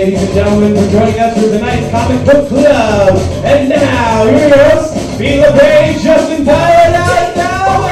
ladies and gentlemen, for joining us for tonight's Comic Book Club. And now, your hosts, Pete LeBray, Justin Tyler, and Alex Dowling!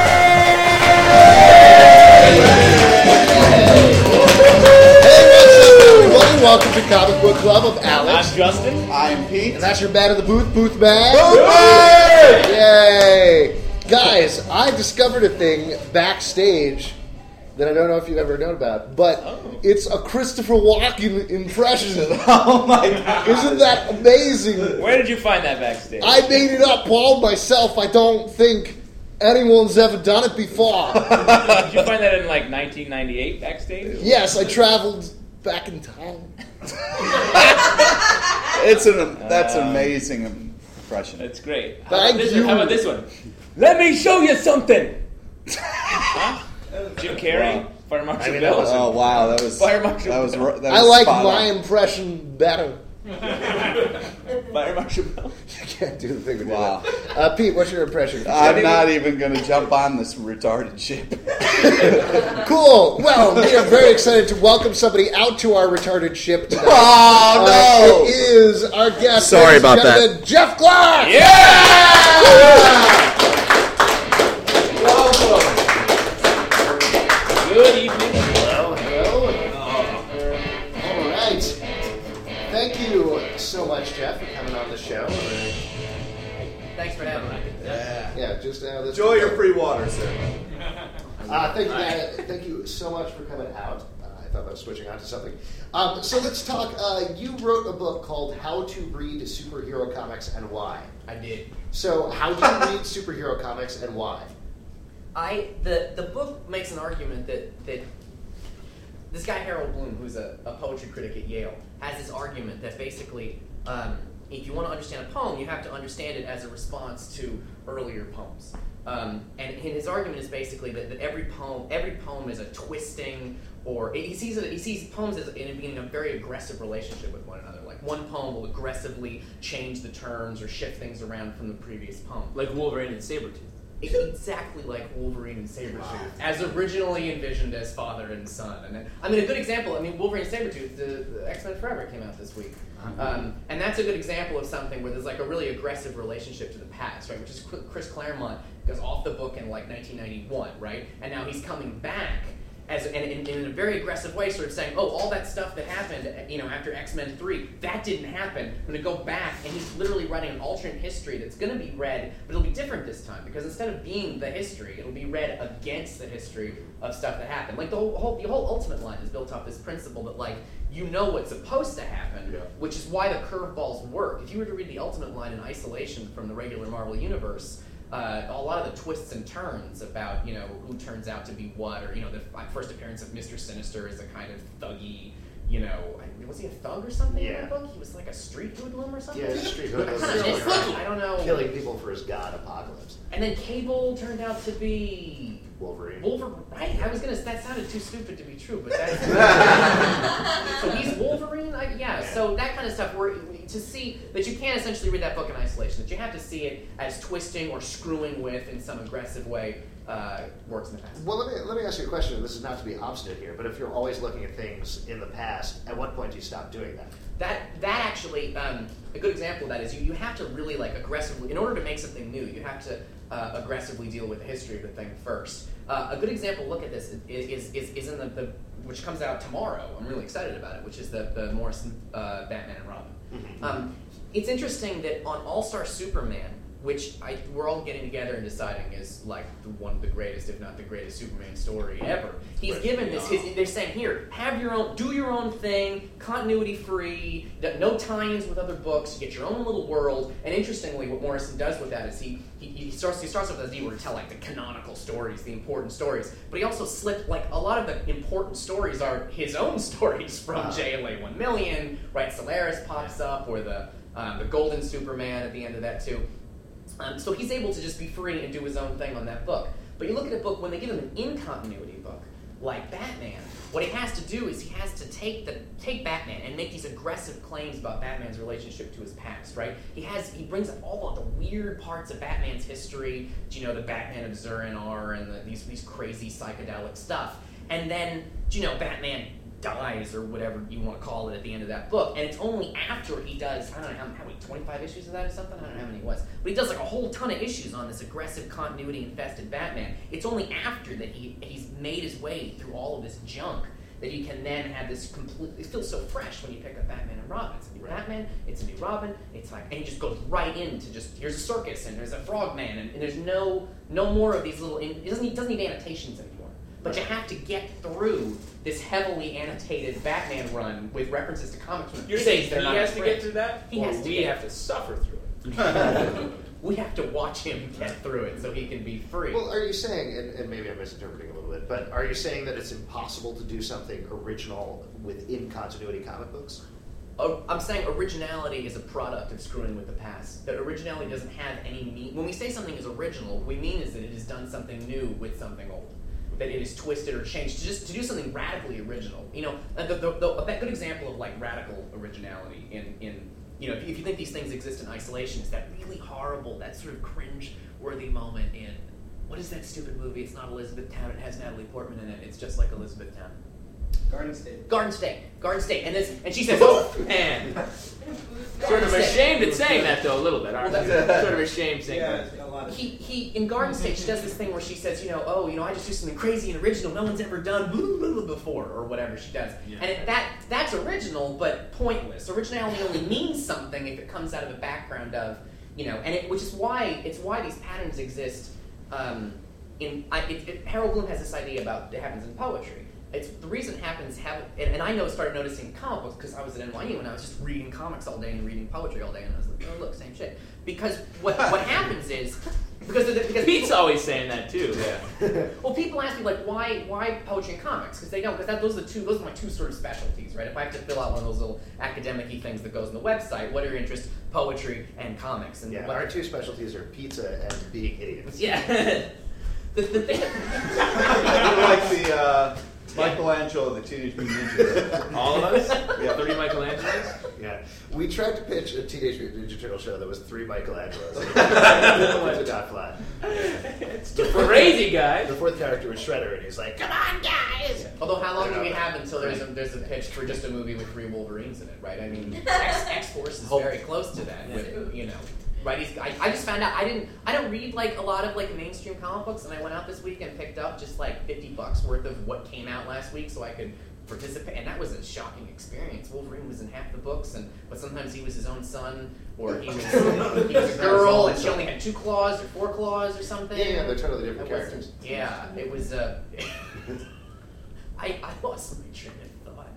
Hey, what's up, everybody? Welcome to Comic Book Club. I'm Alex. I'm Justin. I'm Pete. And that's your man of the booth, Booth Man. Booth! Yay! Guys, I discovered a thing backstage that I don't know if you've ever known about, but it's a Christopher Walken impression. Oh my God. Isn't that amazing? Where did you find that backstage? I made it up all myself. I don't think anyone's ever done it before. Did you find that in like 1998 backstage? Yes, I traveled back in time. That's an amazing impression. That's great. Thank you. How about this one? Let me show you something. Huh? Jim Carrey, Fire Marshal Bill. Oh wow, that was Fire Marshal that was. Bill. That I was like spot my on. impression better. Fire Marshal Bill. You can't do the thing with Wow. that. Pete, what's your impression? I'm not even going to jump on this retarded ship. Cool. Well, we are very excited to welcome somebody out to our retarded ship tonight. Oh no! It is our guest. Sorry ladies and about that. gentlemen, Jeff Glass. Good evening. Hello. All right. Thank you so much, Jeff, for coming on the show. Thanks for having me. Yeah, just this. Enjoy your free water, sir. Thank you so much for coming out. I thought I was switching on to something. So let's talk. You wrote a book called How to Read Superhero Comics and Why. I did. So how do you read superhero comics and why? The book makes an argument that this guy Harold Bloom, who's a poetry critic at Yale, has this argument that basically if you want to understand a poem, you have to understand it as a response to earlier poems. And his argument is basically that every poem is a twisting, or he sees poems as being in a very aggressive relationship with one another. Like one poem will aggressively change the terms or shift things around from the previous poem. Like Wolverine and Sabretooth. Exactly like Wolverine and Sabretooth, as originally envisioned as father and son. And a good example, Wolverine and Sabretooth, the X-Men Forever came out this week. And that's a good example of something where there's like a really aggressive relationship to the past, right? Which is Chris Claremont goes off the book in like 1991, right? And now he's coming back in a very aggressive way, sort of saying, oh, all that stuff that happened, after X-Men 3, that didn't happen. I'm going to go back, and he's literally writing an alternate history that's going to be read, but it'll be different this time, because instead of being the history, it'll be read against the history of stuff that happened. Like the whole Ultimate line is built off this principle that, like, you know what's supposed to happen, which is why the curveballs work. If you were to read the Ultimate line in isolation from the regular Marvel Universe, a lot of the twists and turns about, who turns out to be what, or, the first appearance of Mr. Sinister as a kind of thuggy, was he a thug or something in the book? He was like a street hoodlum or something? Yeah, street hoodlum. I don't know. Killing people for his god Apocalypse. And then Cable turned out to be Wolverine, right? That sounded too stupid to be true, but that's... So he's Wolverine? So that kind of stuff, to see that you can't essentially read that book in isolation, that you have to see it as twisting or screwing with in some aggressive way, works in the past. Well, let me ask you a question. This is not to be obstinate here, but if you're always looking at things in the past, at what point do you stop doing that? That actually, a good example of that is you have to really aggressively, in order to make something new, you have to aggressively deal with the history of the thing first. A good example, look at this, is in the which comes out tomorrow. I'm really excited about it, which is the Morrison Batman and Robin. Mm-hmm. It's interesting that on All-Star Superman, which we're all getting together and deciding is like one of the greatest, if not the greatest Superman story ever. He's given this. They're saying, here, do your own thing, continuity free, no tie-ins with other books. You get your own little world. And interestingly, what Morrison does with that is he starts off as he were to tell like the canonical stories, the important stories. But he also slipped a lot of the important stories are his own stories from JLA 1,000,000. Right, Solaris pops up, or the Golden Superman at the end of that too. So he's able to just be free and do his own thing on that book. But you look at a book, when they give him an in-continuity book, like Batman, what he has to do is he has to take Batman and make these aggressive claims about Batman's relationship to his past, right? He brings up all of the weird parts of Batman's history, the Batman of Zur-En-Arrh and these crazy psychedelic stuff. And then, Batman dies or whatever you want to call it at the end of that book, and it's only after he does, I don't know how many, 25 issues of that or something? I don't know how many it was, but he does like a whole ton of issues on this aggressive continuity-infested Batman. It's only after that he's made his way through all of this junk that you can then have this complete. It feels so fresh when you pick up Batman and Robin. It's a new Batman, it's a new Robin. It's like, and he just goes right into just here's a circus and there's a frogman and there's no more of these little. It doesn't need annotations anymore. But you have to get through this heavily annotated Batman run with references to comics. You're saying he has to get through that? He has to. We have to suffer through it. We have to watch him get through it so he can be free. Well, are you saying, and maybe I'm misinterpreting a little bit, but are you saying that it's impossible to do something original within continuity comic books? I'm saying originality is a product of screwing with the past. That originality doesn't have any meaning. When we say something is original, what we mean is that it has done something new with something old. That it is twisted or changed to do something radically original. You know, a good example of like radical originality in you know, if you think these things exist in isolation, it's that really horrible, that sort of cringe-worthy moment in, what is that stupid movie? It's not Elizabethtown, it has Natalie Portman in it, it's just like Elizabethtown. Garden State. And she says, oh, man. Sort of ashamed at saying that, though, a little bit, aren't you? Sort of ashamed saying that. A lot of in Garden State, she does this thing where she says, I just do something crazy and original no one's ever done before, or whatever she does. Yeah. And that's original, but pointless. Originality only means something if it comes out of a background of, which is why these patterns exist. Harold Bloom has this idea about it happens in poetry. It's the reason it happens, and I started noticing comic books because I was at NYU and I was just reading comics all day and reading poetry all day, and I was like, oh look, same shit. Because what happens is because Pete's always saying that too. Yeah. Well, people ask me like, why poetry and comics? Because they don't. Because those are my two sort of specialties, right? If I have to fill out one of those little academic-y things that goes on the website, what are your interests? Poetry and comics. And our two specialties are pizza and being idiots. Yeah. the thing. Like the. Michelangelo, the Teenage Mutant Ninja Turtles. All of us? Yeah, 3 Michelangelos? Yeah. We tried to pitch a Teenage Mutant Ninja Turtle show that was 3 Michelangelos. It did not fly. It's crazy, guys. The 4th character was Shredder, and he's like, come on, guys! Yeah. Although, how long do we have until there's a pitch for just a movie with 3 Wolverines in it, right? I mean, X-Force is very close to that, Right, I just found out I don't read like a lot of like mainstream comic books, and I went out this week and picked up just like $50 worth of what came out last week so I could participate, and that was a shocking experience. Wolverine was in half the books, but sometimes he was his own son, or he was a girl, and she only had 2 claws or 4 claws or something. Yeah, they're totally different characters. Yeah, it was. I lost my train of thought.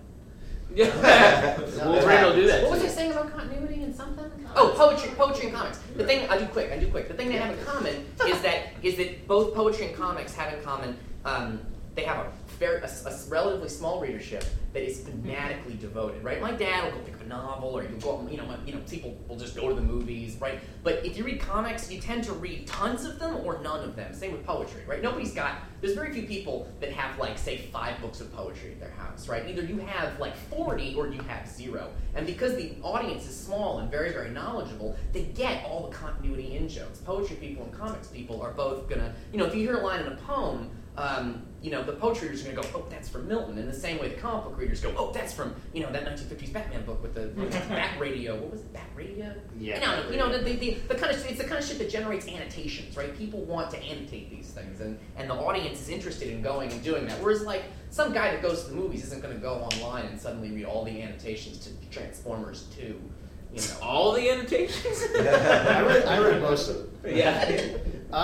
Yeah, Wolverine will do that. What was I saying about continuity and something? Oh, poetry and comics. The thing I do quick. The thing they have in common is that both poetry and comics have in common. They have a relatively small readership that is fanatically devoted, right? My dad will go pick up a novel, or you'll go, people will just go to the movies, right? But if you read comics, you tend to read tons of them or none of them. Same with poetry, right? There's very few people that have, like, say, 5 books of poetry at their house, right? Either you have, like, 40 or you have 0. And because the audience is small and very, very knowledgeable, they get all the continuity in-jokes. Poetry people and comics people are both gonna, if you hear a line in a poem, the poetry readers are going to go, oh, that's from Milton. In the same way the comic book readers go, oh, that's from, that 1950s Batman book with the Bat Radio. What was it, Bat Radio? Yeah. The kind of, it's the kind of shit that generates annotations, right? People want to annotate these things, and the audience is interested in going and doing that. Whereas, like, some guy that goes to the movies isn't going to go online and suddenly read all the annotations to Transformers 2. All the annotations? I read most of them. Yeah.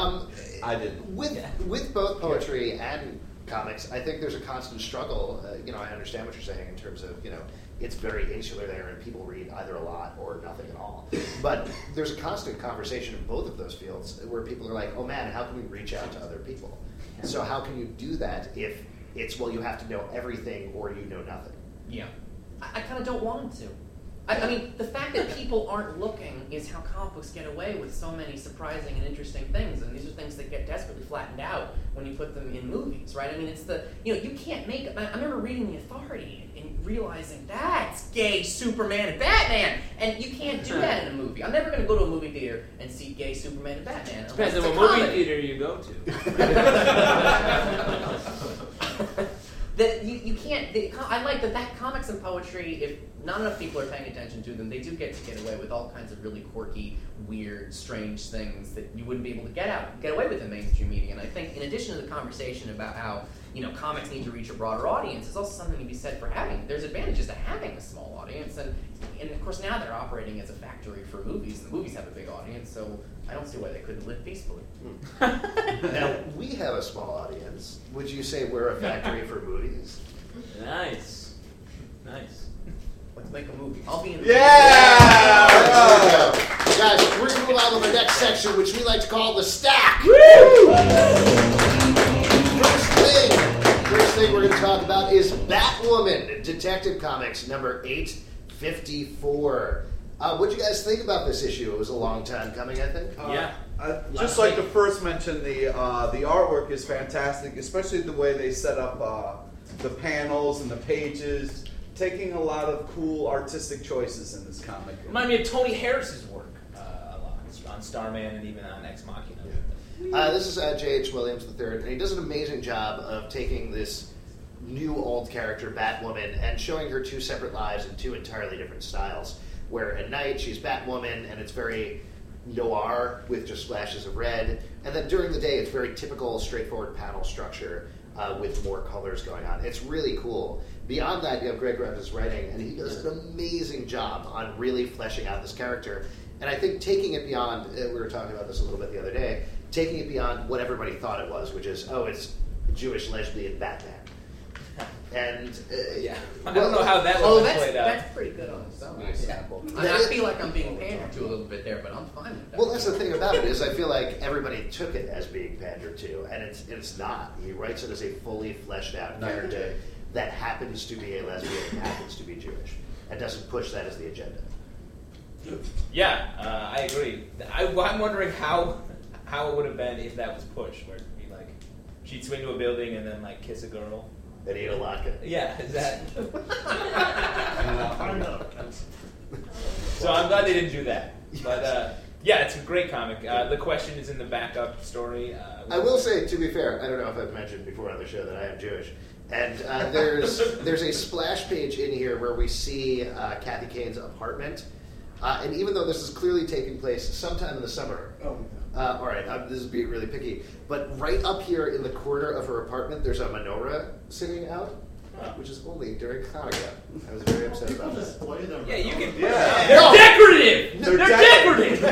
I did. With both poetry and comics, I think there's a constant struggle. I understand what you're saying in terms of, it's very insular there and people read either a lot or nothing at all. But there's a constant conversation in both of those fields where people are like, oh man, how can we reach out to other people? So how can you do that if it's, well, you have to know everything or you know nothing? Yeah. I kind of don't want them to. I mean, the fact that people aren't looking is how comic books get away with so many surprising and interesting things, and these are things that get desperately flattened out when you put them in movies, right? I mean, it's you can't make it. I remember reading The Authority and realizing that's gay Superman and Batman, and you can't do that in a movie. I'm never going to go to a movie theater and see gay Superman and Batman. Depends on what movie theater you go to. That you can't can't. I like that comics and poetry. If not enough people are paying attention to them, they do get away with all kinds of really quirky, weird, strange things that you wouldn't be able to get away with in mainstream media. And I think, in addition to the conversation about how comics need to reach a broader audience, there's also something to be said for there's advantages to having a small audience, and of course now they're operating as a factory for movies, and the movies have a big audience, so I don't see why they couldn't live peacefully. Now, we have a small audience. Would you say we're a factory for movies? Nice. Let's make a movie. I'll be in the Yeah! There we go. Guys, we're going to move on to the next section, which we like to call the stack. First thing we're going to talk about is Batwoman, Detective Comics, number 854. What'd you guys think about this issue? It was a long time coming, I think. I'd just like to first mention the artwork is fantastic, especially the way they set up the panels and the pages, taking a lot of cool artistic choices in this comic. Remind me of Tony Harris's work a lot on Starman and even on Ex Machina. This is J.H. Williams III, and he does an amazing job of taking this new old character, Batwoman, and showing her two separate lives in two entirely different styles. Where at night she's Batwoman, and it's very noir with just flashes of red, and then during the day it's very typical, straightforward panel structure with more colors going on. It's really cool. Beyond that, you have Greg Rucka's writing, and he does an amazing job on really fleshing out this character. And I think taking it beyond, we were talking about this a little bit the other day, taking it beyond what everybody thought it was, which is, it's Jewish lesbian Batman. And I don't know how that was played out. That's pretty good on its own example. I feel like I'm being pandered to a little bit there, but I'm fine with that. Well, that's the thing about it, is I feel like everybody took it as being pandered to, and it's not. He writes it as a fully fleshed out character that happens to be a lesbian and happens to be Jewish, and doesn't push that as the agenda. Yeah, I agree. I'm wondering how it would have been if that was pushed, where it'd be like she'd swing to a building and then like kiss a girl. And eat a latke. Yeah, is that? So I'm glad they didn't do that. But it's a great comic. The question is in the backup story. I will say, to be fair, I don't know if I've mentioned before on the show that I am Jewish. And there's a splash page in here where we see Kathy Kane's apartment. And even though this is clearly taking place sometime in the summer, all right, this is being really picky, but right up here in the corner of her apartment, there's a menorah sitting out, which is only during Hanukkah. I was very upset about that. Yeah, you can. Yeah. They're decorative. They're decorative.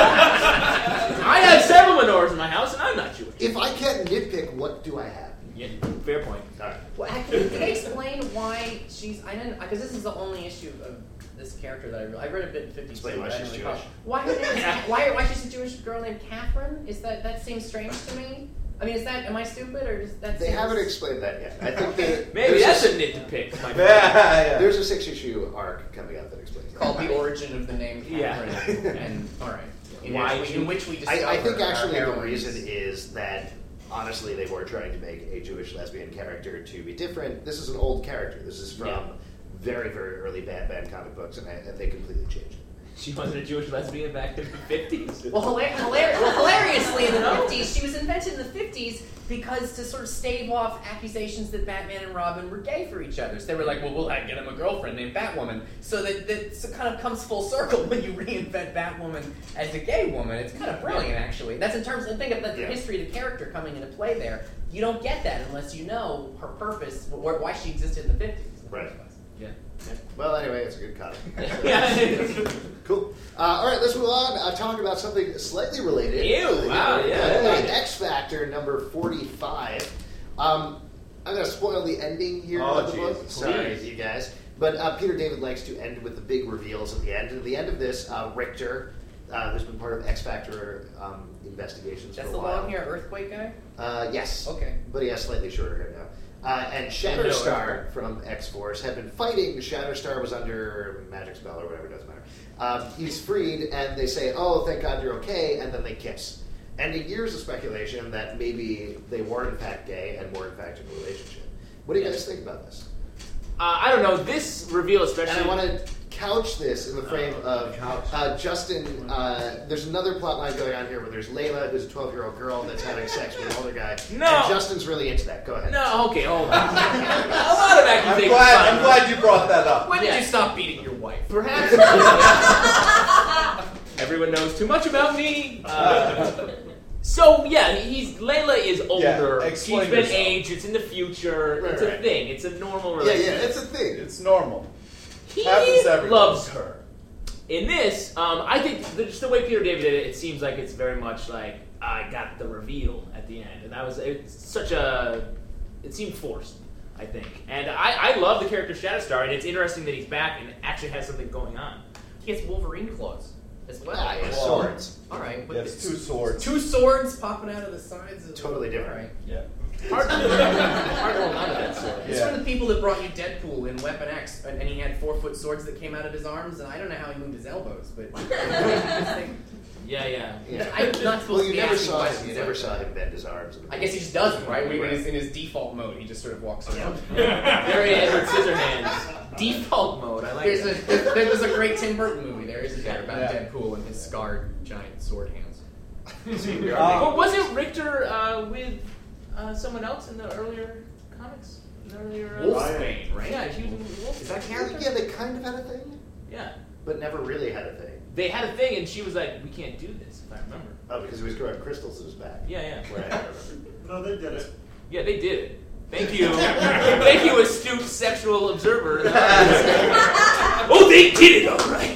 I have several menorahs in my house, and I'm not Jewish. If I can't nitpick, what do I have? Yeah, fair point. All right. Well, actually, can they explain why she's? I didn't, because this is the only issue of this character that I read a bit in 52. Explain why she's Jewish. Why she's a Jewish girl named Catherine? That seems strange to me? I mean, am I stupid, or does that? They haven't explained that yet. I think maybe that's a nit to pick. There's a 6-issue arc coming out that explains called that. The Origin of the Name Catherine. And all right, in which we discover I think actually our the heroines. reason is that honestly they were trying to make a Jewish lesbian character to be different. This is an old character. This is from very, very early Batman comic books, and they completely changed it. She wasn't a Jewish lesbian back in the 50s. Well, hilariously, in the 50s, she was invented in the 50s because to sort of stave off accusations that Batman and Robin were gay for each other. So they were like, well, we'll get him a girlfriend named Batwoman. So that kind of comes full circle when you reinvent Batwoman as a gay woman. It's kind of brilliant, actually. That's in terms of, think of the history of the character coming into play there. You don't get that unless you know her purpose, why she existed in the 50s. Right. Yeah. Well, anyway, it's a good comic. Cool. All right, let's move on. Talk about something slightly related. Ew! Wow! X Factor number 45. I'm going to spoil the ending here of the book. Sorry, you guys. But Peter David likes to end with the big reveals at the end. And at the end of this, Richter, who's been part of X Factor investigations That's for a while. the long hair earthquake guy? Yes. Okay. But he has slightly shorter hair now. And Shatterstar from X-Force had been fighting. Shatterstar was under magic spell or whatever, it doesn't matter. He's freed, and they say, oh, thank God you're okay, and then they kiss. And years of speculation that maybe they were in fact gay and were in fact in a relationship. What do you guys think about this? I don't know. This reveal especially... And I want to couch this in the frame of Justin. There's another plot line going on here where there's Layla, who's a 12-year-old girl that's having sex with an older guy. No. And Justin's really into that. Go ahead. No, okay, hold on. A lot of accusations. I'm glad you brought that up. When did you stop beating your wife? Perhaps. Everyone knows too much about me. So yeah, Layla is older. She's explain been yourself. aged. It's in the future. Right, It's a right. thing. It's a normal Yeah, relationship. it's a thing. It's normal. He Happens to everyone. loves her. In this, I think just the way Peter David did it, it seems like it's very much like I got the reveal at the end, and it's such a. It seemed forced, I think, and I love the character Shatterstar, and it's interesting that he's back and actually has something going on. He has Wolverine claws as well. Ah, yeah, Well, swords. All right, but It's 2 swords. 2 swords popping out of the sides. Of Totally different. All right. Yeah. Hard to hold on to that sword. It's Yeah. from the people that brought you Deadpool in Weapon X, and he had 4-foot swords that came out of his arms, and I don't know how he moved his elbows, but Yeah. Yeah. I'm not supposed Well, to you be never asking saw him. questions You never like saw that. him bend his arms. I guess he just doesn't, right? When Right. he's in his default mode, he just sort of walks around. Very Edward Scissorhands. Default mode. I like There's it. there's a great Tim Burton movie. There isn't there about Yeah. Deadpool and his scarred giant sword hands. But wasn't Richter with someone else in the earlier comics? In the earlier, Wolfsbane, right? Yeah, she was in Wolf. Is that character? Yeah, they kind of had a thing, Yeah. but never really had a thing. They had a thing, and she was like, "We can't do this," if I remember. Oh, because he was growing crystals in his back. Yeah. Right, I remember. No, they did it. Yeah, they did it. Thank you. Thank you, astute sexual observer. Oh, they did it, all right.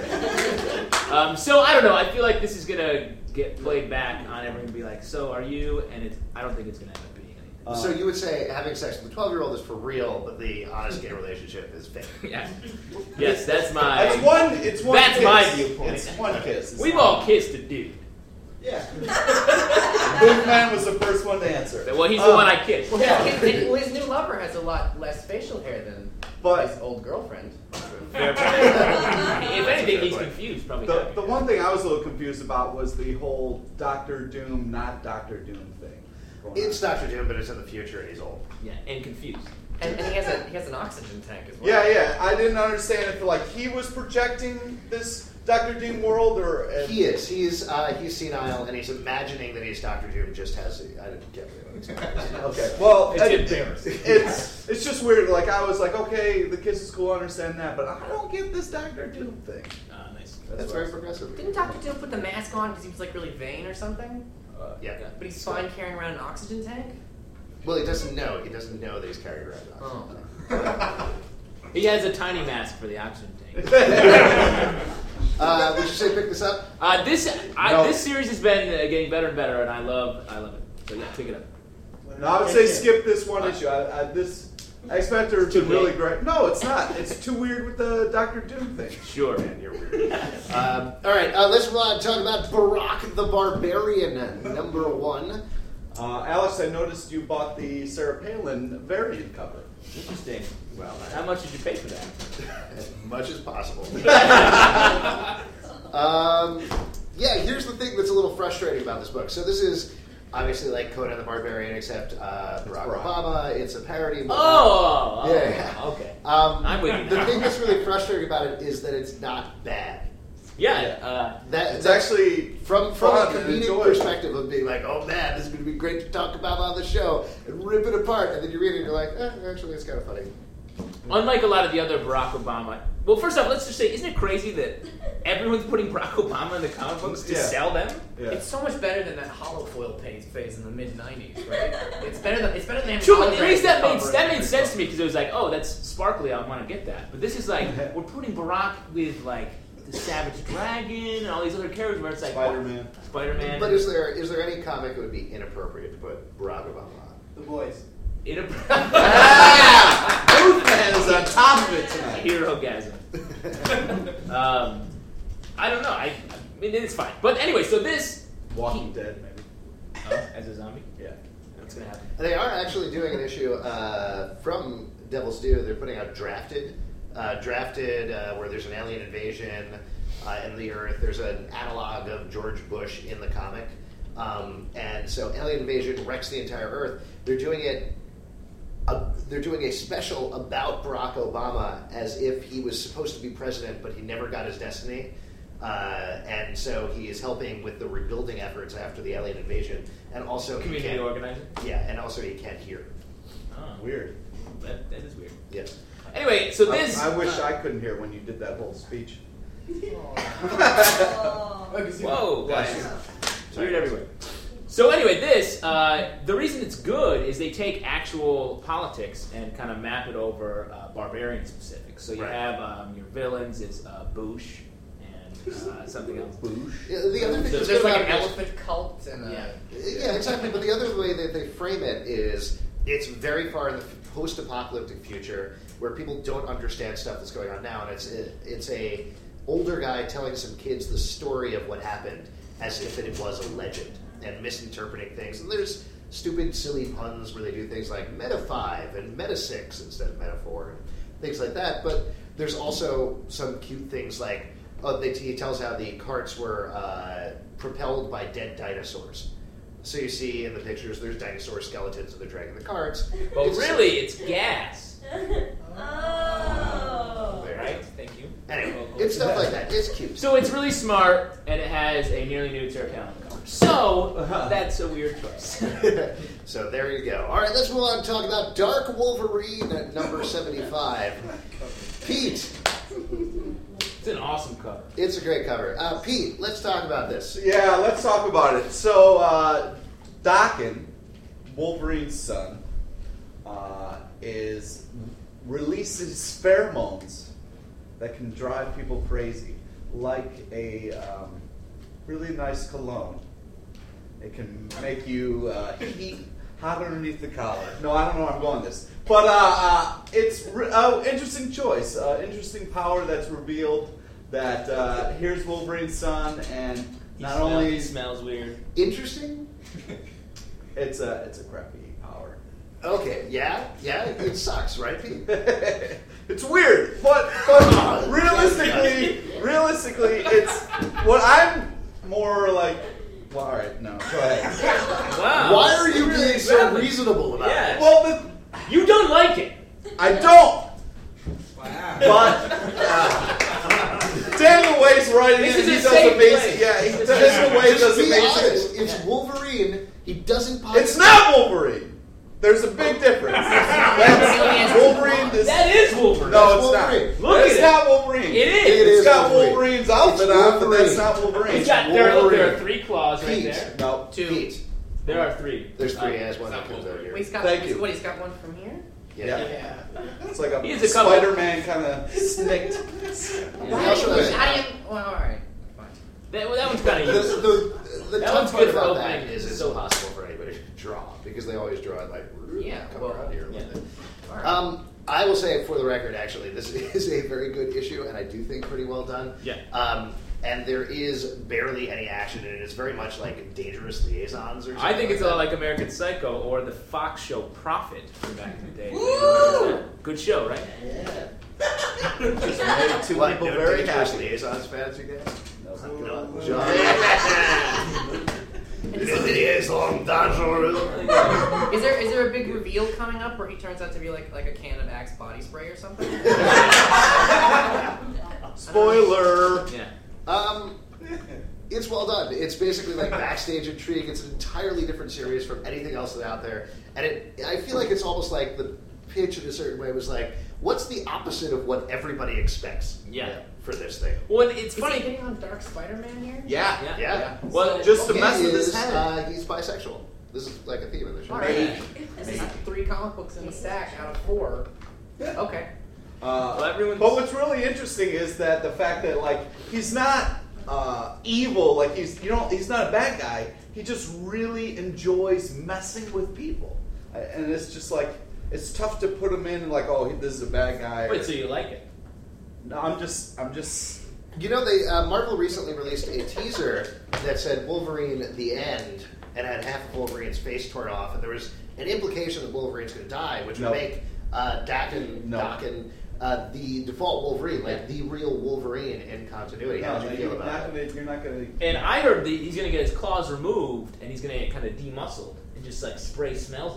So I don't know. I feel like this is gonna get played back on everyone and be like, "So are you?" And I don't think it's gonna end up being anything. So you would say having sex with a 12-year-old is for real, but the honest gay relationship is fake. Yeah. Yes, that's my. It's one That's kiss. my viewpoint. It's one kiss. It's We've not- all kissed a dude. Yeah. Boogman was the first one to answer. Well, he's the one I kissed. Well, his new lover has a lot less facial hair than But- his old girlfriend. If anything, he's confused. Probably. The one thing I was a little confused about was the whole Doctor Doom, not Doctor Doom thing. It's Dr. Doom, but it's in the future and he's old. Yeah, and confused. And he has an oxygen tank as well. Yeah. I didn't understand if like he was projecting this Doctor Doom world or He is. He's senile and he's imagining that he's Dr. Doom. Just has. I didn't get it. Okay. Well, It's embarrassing. It's just weird. Like I was like, okay, the kiss is cool, I understand that, but I don't get this Doctor Doom thing. Nice. That's very progressive. Didn't Dr. Doom put the mask on because he was like really vain or something? Yeah. But he's fine carrying around an oxygen tank? Well, he doesn't know. He doesn't know that he's carrying around an oxygen tank. He has a tiny mask for the oxygen tank. Would you say pick this up? This series has been getting better and better, and I love it. So yeah, pick it up. No, I would say skip this one issue. I expect her to Too really gay. great. No, it's not. It's too weird with the Doctor Doom thing. Sure. Man, you're weird. All right, let's talk about Barack the Barbarian, number 1. Alex, I noticed you bought the Sarah Palin variant cover. Interesting. Well, How much did you pay for that? as much as possible. Yeah, here's the thing that's a little frustrating about this book. So this is obviously like Conan the Barbarian, except Barack Obama. It's a parody. Oh, Yeah. okay. I'm with you The now. thing that's really frustrating about it is that it's not bad. Yeah. That's actually from a fun and comedic enjoyable. perspective of being like, oh man, this is going to be great to talk about on the show, and rip it apart, and then you read it and you're like, actually, it's kind of funny. Unlike a lot of the other Barack Obama. Well, first off, let's just say, isn't it crazy that everyone's putting Barack Obama in the comic books to Yeah. sell them? Yeah. It's so much better than that hollow foil phase in the mid '90s, right? It's better than having True, holograms at least that cover made every sense book. to me because it was like, oh, that's sparkly. I want to get that. But this is like we're putting Barack with like the Savage Dragon and all these other characters where it's like Spider-Man. Spider-Man. But is there any comic that would be inappropriate to put Barack Obama on? The boys. Boogman is on top of it tonight. Hero-gasm. I don't know. I mean, it's fine. But anyway, so this Walking Dead, maybe. as a zombie. Yeah. What's gonna happen? They are actually doing an issue from Devil's Due. They're putting out Drafted. Where there's an alien invasion in the Earth. There's an analog of George Bush in the comic. And so alien invasion wrecks the entire Earth. They're doing it they're doing a special about Barack Obama as if he was supposed to be president, but he never got his destiny. And so he is helping with the rebuilding efforts after the alien invasion. And also Community organizer? Yeah, and also he can't hear. Oh, Weird. that is weird. Yes. Anyway, so this... I wish I couldn't hear when you did that whole speech. Whoa, guys. Weird everywhere. So anyway, this, the reason it's good is they take actual politics and kind of map it over barbarian specifics. So you have your villains is Boosh and something else. Boosh. Yeah, the other thing that's There's good like about an this- elephant cult and Yeah, exactly. But the other way that they frame it is it's very far in the post-apocalyptic future where people don't understand stuff that's going on now, and it's a older guy telling some kids the story of what happened as if it was a legend and misinterpreting things. And there's stupid, silly puns where they do things like Meta 5 and Meta 6 instead of Meta 4 and things like that. But there's also some cute things like he tells how the carts were propelled by dead dinosaurs. So you see in the pictures, there's dinosaur skeletons and they're dragging the carts. But really, it's gas. Oh. Right? Thank you. Anyway, it's stuff like that. It's cute. So it's really smart, and it has a nearly new Terra Calendar cover. So that's a weird choice. So there you go. All right, let's move on and talk about Dark Wolverine at number 75. Pete. It's an awesome cover. It's a great cover. Pete, let's talk about this. Yeah, let's talk about it. So, Daken, Wolverine's son, releases pheromones that can drive people crazy, like a really nice cologne. It can make you heat hot underneath the collar. No, I don't know where I'm going with this. But it's interesting choice, interesting power that's revealed. That here's Wolverine's son, and He smells weird. Interesting? it's a crappy power. Okay, yeah, it sucks, right, Pete? It's weird, but realistically, it's what I'm more like. Well, all right, no, go ahead. Wow. Why are you being so reasonable about Yeah. it? Well, You don't like it. I don't. Wow. But Daniel Way's writing This it. is He a does safe amazing. place. Yeah, Daniel Way Just does be amazing. honest. It's Wolverine. He doesn't pop. It's not Wolverine. There's a big difference. That's Wolverine. That is Wolverine. No, it's Wolverine. not. Look It's at it. not Wolverine. It is. It It's is got Wolverine. Wolverine's outfit It's on, but Wolverine. that's not Wolverine. He's got, there are Wolverine. 3 claws right Pete. there. No. Pete. There are 3. There's 3 as one that comes out Wait, here. he's got Thank you. What, he's got one from here? Yeah. It's like a He is a couple- Spider-Man kind of snicked. He also has- How do you? Well, all right, fine. That one's kind of useful. The That tough one's part good for about that opening. is it's So impossible for anybody to draw because they always draw it like Yeah, come well, around here. yeah. All right. I will say for the record, actually, this is a very good issue, and I do think pretty well done. Yeah. And there is barely any action in it. It's very much like Dangerous Liaisons or something. I think it's a lot that. like American Psycho or the Fox show Prophet from back in the day. Woo! Good show, right? Just made two What, people no very Dangerous happy. Liaisons fans, you guys? No. John. Liaison dangerous. Is there a big reveal coming up where he turns out to be like a can of Axe body spray or something? Spoiler. Yeah. It's well done. It's basically like backstage intrigue. It's an entirely different series from anything else that's out there. And I feel like it's almost like the pitch in a certain way was like, what's the opposite of what everybody expects Yeah. for this thing? Well, it's Is he funny. getting on Dark Spider-Man here? Yeah. Yeah. Yeah. Well, Just to He mess with is, his head. he's bisexual. This is like a theme in the show. All right. This is 3 comic books in the stack out of 4. Okay. well, everyone's. But what's really interesting is that the fact that like he's not evil, like he's not a bad guy. He just really enjoys messing with people, and it's just like it's tough to put him in like, oh, this is a bad guy. Wait, so you like it? No, I'm just. You know, they Marvel recently released a teaser that said Wolverine the end and had half of Wolverine's face torn off, and there was an implication that Wolverine's going to die, which would No. make Daken the default Wolverine, like the real Wolverine in continuity. How No, did you feel about it? you're not gonna. And I heard that he's going to get his claws removed and he's going to get kind of demuscled and just like spray smells at people.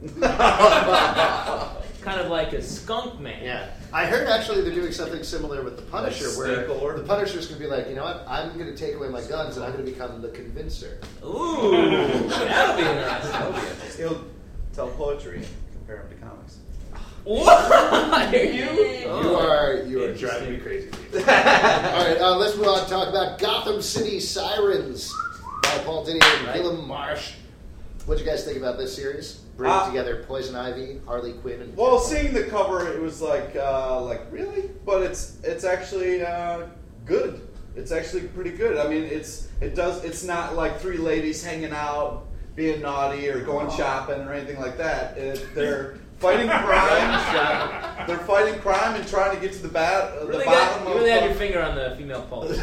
Kind of like a skunk man. Yeah, I heard actually they're doing something similar with the Punisher, where Stinkor. the Punisher's going to be like, you know what, I'm going to take away my guns and I'm going to become the convincer. Ooh, that'll be interesting. He'll tell poetry and compare him to comics. What? Are you? You are Interesting. driving me crazy. All right, let's move on and talk about Gotham City Sirens by Paul Dini and Willem Marsh. What do you guys think about this series? Bringing together Poison Ivy, Harley Quinn, and Well, seeing the cover, it was like really, but it's actually good. It's actually pretty good. I mean, it's not like three ladies hanging out, being naughty or going shopping or anything like that. They're fighting crime. They're fighting crime and trying to get to the bottom. You really have your finger on the female pulse.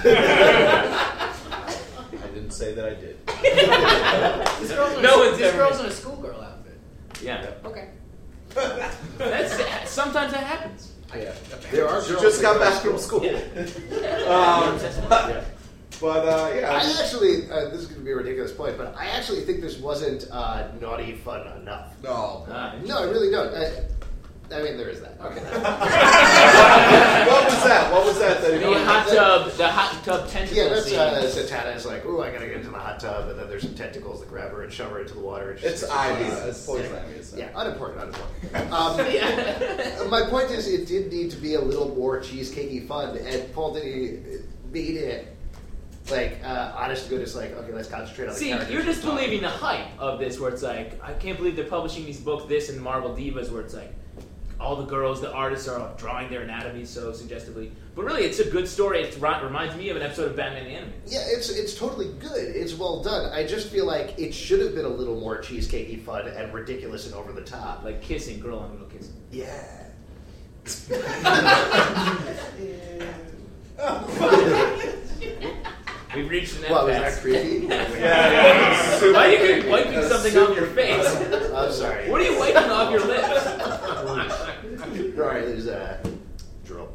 I didn't say that I did. This girl's in a schoolgirl outfit. Yeah. Okay. Sometimes that happens. Yeah. there are She girls just that got go to back from school. Yeah. But yeah. I actually, this is going to be a ridiculous point, but I actually think this wasn't naughty fun enough. No. No, I really don't. I mean, there is that. Okay. What was that? What was that? The hot tub tentacle Yeah, that's scene. Zatanna is like, ooh, I gotta get into the hot tub, and then there's some tentacles that grab her and shove her into the water. And It's Ivy. It's Poison Ivy. Yeah, unimportant. My point is, it did need to be a little more cheesecakey fun, and Paul Dini made it like honest to goodness. Like, okay, let's concentrate on the characters. See, you're just we're talking believing the hype of this, where it's like, I can't believe they're publishing these books, this and Marvel Divas, where it's like, all the girls, the artists are drawing their anatomy so suggestively. But really, it's a good story. It reminds me of an episode of Batman the Animated. Yeah, it's totally good. It's well done. I just feel like it should have been a little more cheesecakey fun and ridiculous and over the top. Like kissing, girl on girl kissing. Yeah. We've reached an What, was impasse. that creepy? Yeah. Why are you wiping something off your face? I'm sorry. What are you wiping off your lips? Sorry, there's a drill.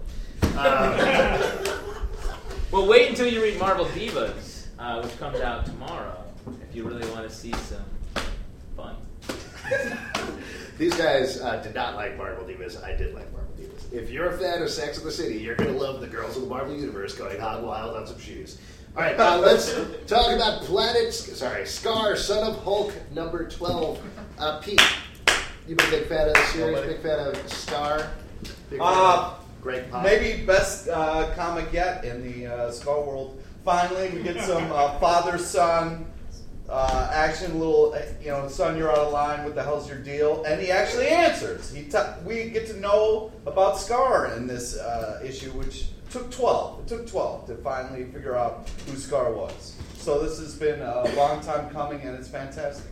Well, wait until you read Marvel Divas, which comes out tomorrow, if you really want to see some fun. These guys did not like Marvel Divas. I did like Marvel Divas. If you're a fan of Sex and the City, you're going to love the girls of the Marvel Universe going hog wild on some shoes. All right, let's talk about Scar, Son of Hulk, number 12. Pete, you been a big fan of the series? Big fan of Scar? Big fan of Greg Pak? Maybe best comic yet in the Scar world. Finally, we get some father-son action. Little, son, you're out of line. What the hell's your deal? And he actually answers. We get to know about Scar in this issue, which took 12. It took 12 to finally figure out who Scar was. So this has been a long time coming, and it's fantastic.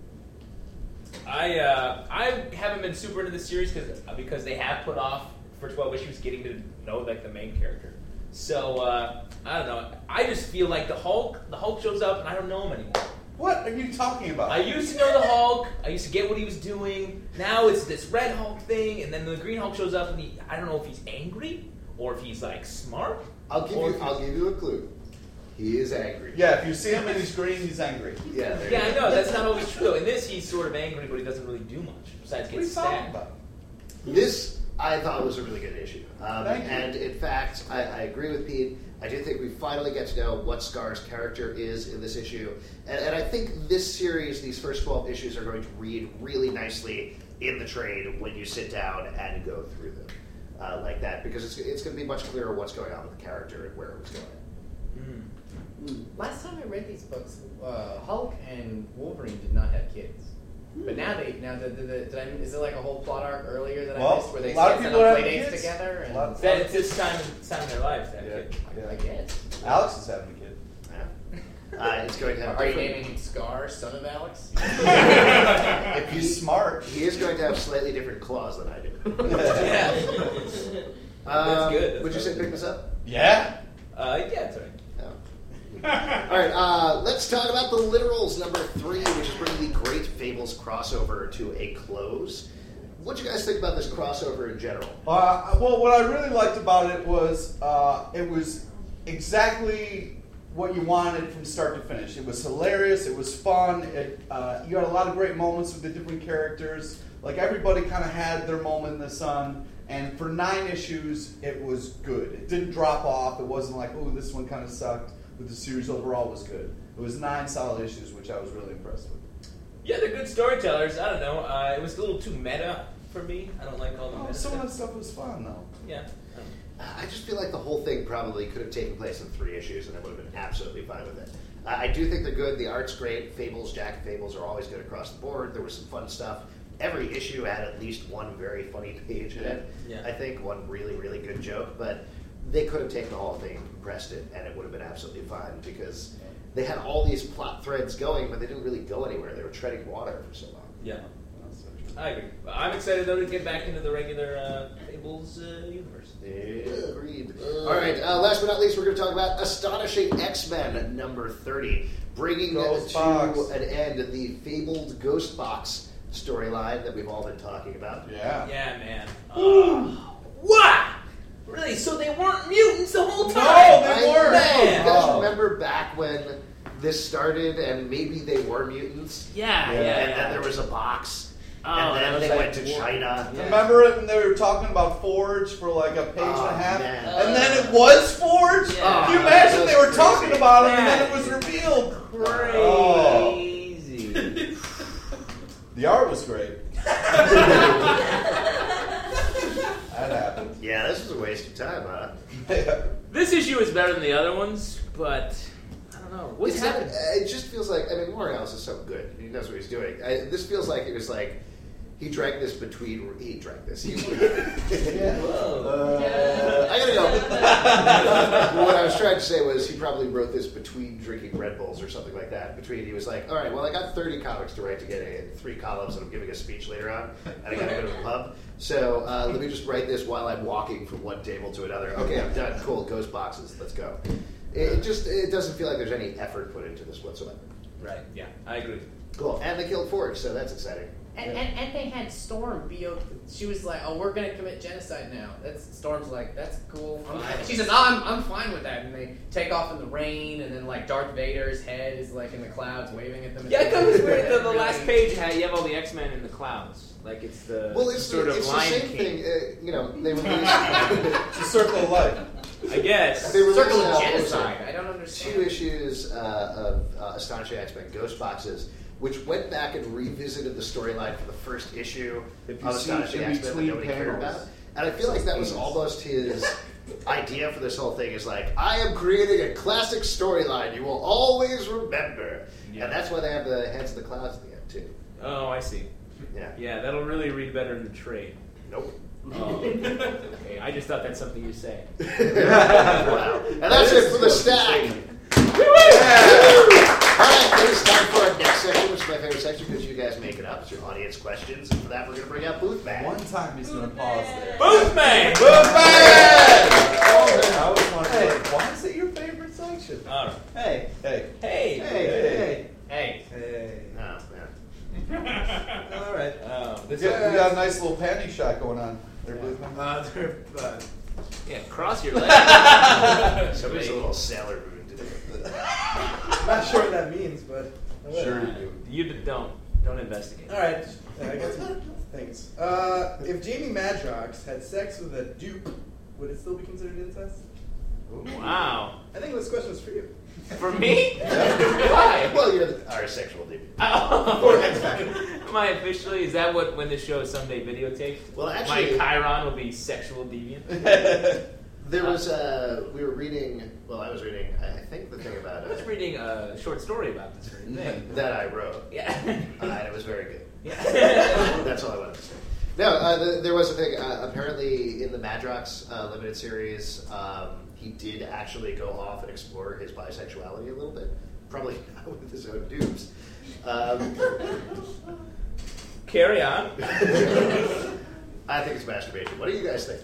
I haven't been super into this series because they have put off for 12 issues getting to know like the main character. So I don't know. I just feel like the Hulk shows up and I don't know him anymore. What are you talking about? I used to know the Hulk. I used to get what he was doing. Now it's this Red Hulk thing, and then the Green Hulk shows up, and I don't know if he's angry or if he's like smart. I'll give you a clue. He is angry. Yeah, if you see him and he's green, he's angry. Yeah, Yeah, I know that's not always true. In this, he's sort of angry, but he doesn't really do much besides What are get you talking stabbed. about? This, I thought, was a really good issue. Thank you. And in fact, I agree with Pete. I do think we finally get to know what Scar's character is in this issue. And I think this series, these first 12 issues, are going to read really nicely in the trade when you sit down and go through them like that. Because it's going to be much clearer what's going on with the character and where it was going. Last time I read these books, Hulk and Wolverine did not have kids. But now is it like a whole plot arc earlier that I missed where they a lot of sat people on have play dates kids. together? A And lot of- It's this time in their lives. That kid. Yeah. I guess. Alex is having a kid. Yeah. It's going to have Are you different- naming him Scar, son of Alex? If he's smart. He is going to have slightly different claws than I do. Yeah. That's good. That's Would you say good. pick this up? Yeah. Yeah, it's alright. No. All right, let's talk about the Literals, number 3, which is bringing the Great Fables crossover to a close. What do you guys think about this crossover in general? Well, what I really liked about it was exactly what you wanted from start to finish. It was hilarious. It was fun. You had a lot of great moments with the different characters. Like everybody kind of had their moment in the sun. And for 9 issues, it was good. It didn't drop off. It wasn't like, oh, this one kind of sucked. But the series overall was good. It was 9 solid issues, which I was really impressed with. Yeah, they're good storytellers. I don't know. It was a little too meta for me. I don't like all the meta Some of stuff. that stuff was fun, though. Yeah. I just feel like the whole thing probably could have taken place in 3 issues, and I would have been absolutely fine with it. I do think they're good. The art's great. Fables, Jack and Fables are always good across the board. There was some fun stuff. Every issue had at least one very funny page in it. Yeah. I think one really, really good joke, but they could have taken the whole thing and compressed it, and it would have been absolutely fine because they had all these plot threads going, but they didn't really go anywhere. They were treading water for so long. Yeah. I agree. I'm excited, though, to get back into the regular Fables universe. Agreed. All right, last but not least, we're going to talk about Astonishing X-Men number 30, bringing Ghost to Box. an end the fabled Ghost Box storyline that we've all been talking about. Yeah. Yeah, man. What? Really? So they weren't mutants the whole time? No, they weren't. You guys Oh. remember back when this started and maybe they were mutants? Yeah. And then there was a box. Oh, and that then was they like went to war. China. Yeah. Remember it when they were talking about Forge for like a page and a half? Man. And then it was Forge? Yeah. Can you imagine That's they were crazy. talking about it and That then it was is revealed? Crazy. The art was great. That happened. Yeah, this was a waste of time, huh? This issue is better than the other ones, but I don't know. What's happening? It just feels like, I mean, Warren Ellis is so good. He knows what he's doing. This feels like it was like, he drank this between, he drank this. I gotta go. What I was trying to say was he probably wrote this between drinking Red Bulls or something like that. He was like, all right, well, I got 30 comics to write to get 3 columns and I'm giving a speech later on, and I gotta go to the pub. So let me just write this while I'm walking from one table to another. Okay, I'm done. Cool, Ghost Boxes. Let's go. It doesn't feel like there's any effort put into this whatsoever. Right, yeah, I agree. Cool. And they killed Forge, so that's exciting. And they had Storm be, she was like, oh, we're going to commit genocide now. Storm's like, that's cool. She says, oh, I'm fine with that. And they take off in the rain, and then like Darth Vader's head is like in the clouds waving at them. Yeah, it comes weird. The last page, you have all the X-Men in the clouds. Like it's the sort of it's the Lion same King. thing. They released. It's a circle of life. I guess. They released Circle of what was it, genocide. I don't understand. 2 issues of Astonishing X-Men Ghost Boxes, which went back and revisited the storyline for the first issue If you of see Astonishing in X-Men that between nobody cared panels. about. And I feel like that was almost his idea for this whole thing is like, I am creating a classic storyline you will always remember. Yeah. And that's why they have the heads of the clouds at the end, too. Oh, I see. Yeah. Yeah, that'll really read better in the trade. Nope. Oh, okay, I just thought that's something you say. Wow. And that's it for the stack. All right, it is time for our next section, which is my favorite section because you guys make it up. It's your audience questions. And for that, we're going to bring out Booth Man. One time he's going to pause there. Boothman! I always wanted to like, why is it your favorite section? All right. Hey. Hey. Hey. Hey. Hey. Oh, man. All right. This We got a nice little panty shot going on there, Bluthman. yeah, cross your legs. Somebody's a little sailor moon today. I'm not sure what that means, but Sure you do. You don't investigate. All right, I got some things. If Jamie Madrox had sex with a dupe, would it still be considered incest? Wow. I think this question is for you. For me? Why? Well, you're our sexual deviant. Oh. Am I officially? Is that what when the show is someday videotaped? Well, actually- my Chiron will be sexual deviant. There was, we were reading, well, I was reading, I think the thing about I was reading a short story about this very thing. that I wrote, Yeah. and it was very good. Yeah. That's all I wanted to say. No, there was a thing, apparently in the Madrox limited series, he did actually go off and explore his bisexuality a little bit. Probably not with his own dupes. Carry on. I think it's masturbation. What do you guys think?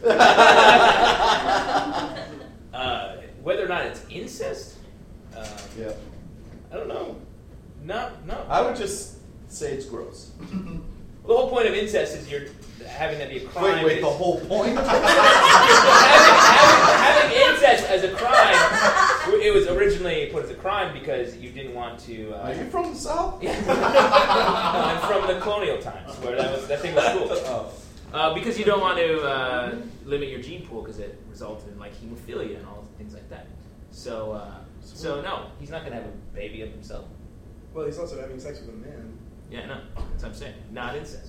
Whether or not it's incest, Yeah. I don't know. No. I would just say it's gross. The whole point of incest is you're having that be a crime. Wait, the whole point? having incest as a crime It was originally put as a crime because you didn't want to. Are you from the South? Yeah. I'm from the colonial times where that thing was cool. Because you don't want to limit your gene pool because it resulted in like hemophilia and all things like that. So no, he's not going to have a baby of himself. Well, he's also having sex with a man. Yeah, no, that's what I'm saying. Not incest.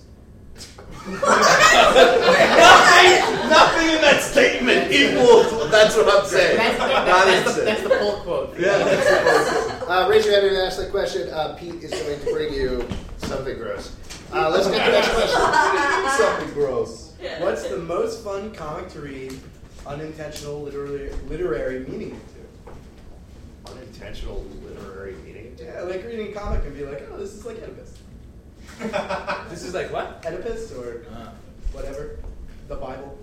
Nothing in that statement equals. That's what I'm saying. That's the full quote. Yeah, that's the quote. Raise your hand and ask that question. Pete is going to bring you something gross. Let's get to the next question. Something gross. What's the most fun comic to read? Unintentional literary meaning into. Unintentional literary meaning. Yeah, like reading a comic and be like, oh, this is like Oedipus. This is like what? Oedipus or whatever. The Bible.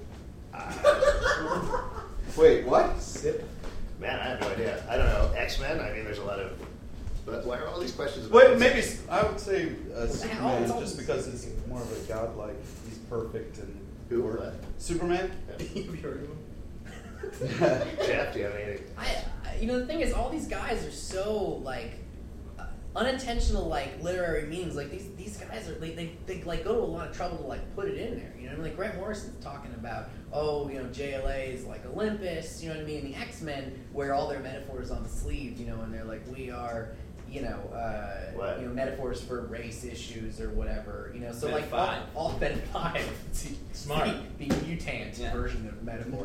Wait, what? Sip. Man, I have no idea. I don't know. X-Men? I mean, there's a lot of... But why are all these questions about Wait, this? maybe I would say Superman, it's all- just because it's more of a godlike. He's perfect and. Who or what? Superman. Have you heard of him? Jeff, do you have anything? The thing is, all these guys are so like unintentional, like literary meanings. Like these guys are they like go to a lot of trouble to like put it in there. You know, like Grant Morrison's talking about, JLA is like Olympus. You know what I mean? The X-Men wear all their metaphors on the sleeve. You know, and they're like, we are. Metaphors for race issues or whatever. So Med like five. all Med 5. Smart. The mutant version of metaphor.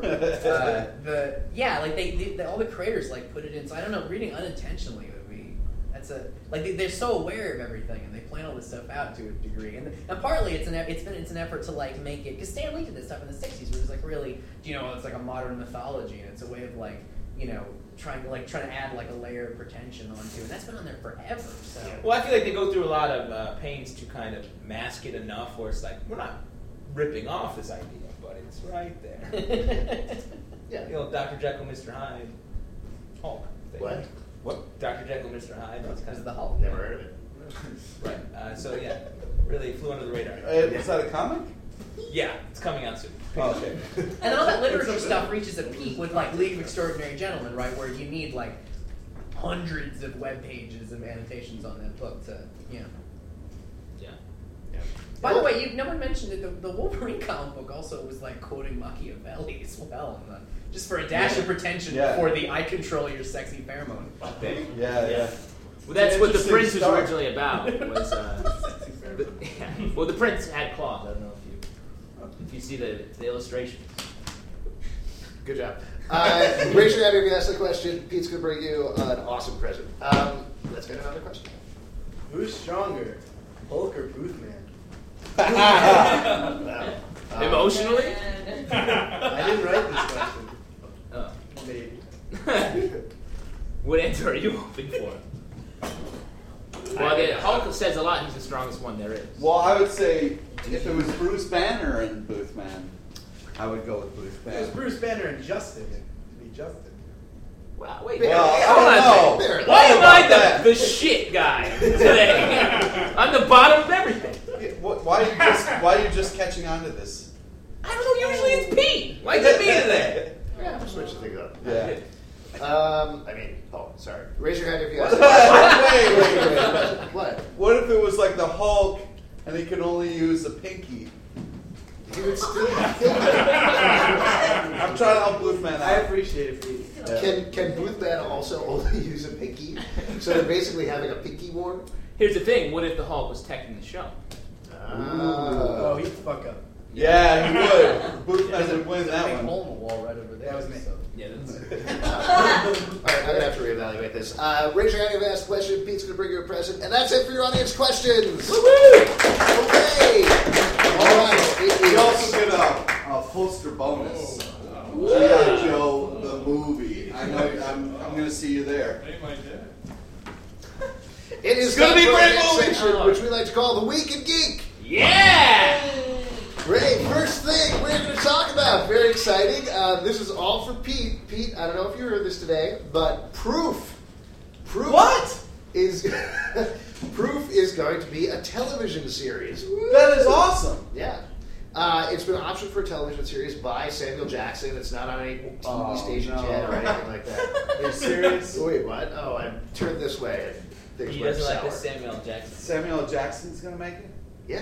All the creators like put it in. So I don't know. Reading unintentionally would be they're so aware of everything and they plan all this stuff out to a degree. And partly it's an effort to like make it because Stan Lee did this stuff in the '60s where it was like really it's like a modern mythology and it's a way of like trying to add like a layer of pretension onto it. And that's been on there forever. So Well, I feel like they go through a lot of pains to kind of mask it enough where it's like, we're not ripping off this idea, but it's right there. Yeah. Dr. Jekyll, Mr. Hyde, Hulk. Thing. What? Dr. Jekyll, Mr. Hyde. That's kind It's of the Hulk. Never heard of it. Right. Really flew under the radar. Is that a comic? Yeah, it's coming out soon. Oh, okay. And then all that literature stuff reaches a peak with like League of Extraordinary Gentlemen, right? Where you need like hundreds of web pages of annotations on that book to, Yeah. By the way, no one mentioned that the Wolverine comic book also was like quoting Machiavelli as well, just for a dash of pretension for the "I control your sexy pheromone" thing. Yeah. Well, that's what the Interesting Prince was start. originally about. Was the Prince had claws. I don't know if you see the illustration. Good job. Raise your hand if you ask the question. Pete's going to bring you an awesome present. Let's get another question. Who's stronger, Hulk or Boothman? Wow. Emotionally? I didn't write this question. Oh. Maybe. What answer are you hoping for? Well, Hulk says a lot. He's the strongest one there is. Well, I would say if it was Bruce Banner and Boothman, I would go with Bruce It was Banner. Bruce Banner and Justin. To be Justin. Wow, wait. Well, hold on a second. Fair. Why am I that? the shit guy today? I'm the bottom of everything. Why are you just catching on to this? I don't know. Usually it's Pete. Why is it me today? Yeah, I'm switching things up. Yeah. Sorry. Raise your hand if you ask the question. Wait. What? What if it was like the Hulk and he could only use a pinky? He would still I'm trying to help Boothman I out. appreciate it, Pete. Can Boothman also only use a pinky? So they're basically having a pinky war? Here's the thing. What if the Hulk was teching the show? Oh, he'd fuck up. Yeah, he would. Boothman would win that Big one. hole in the wall right over there. That was me. So. Yeah, that's All right, I'm going to have to reevaluate this. Raise your hand if you ask a question. Pete's going to bring you a present. And that's it for your audience questions. Woo-hoo! Okay. All right. We also get a poster bonus. G.I. Joe, the movie. I know. I'm going to see you there. It is gonna time be a for our great next movie. section, which we like to call the Week in Geek. Yeah! Great. First thing we're going to talk about. Very exciting. This is all for Pete. Pete, I don't know if you heard this today, but Proof. What? Is Proof is going to be a television series. That is awesome. Yeah. It's been optioned for a television series by Samuel Jackson. It's not on any TV station no. yet or anything like that. Are you serious? Wait, what? Oh, I turned this way and things He went doesn't like sour. this Samuel Jackson. Samuel L. Jackson's gonna make it? Yeah.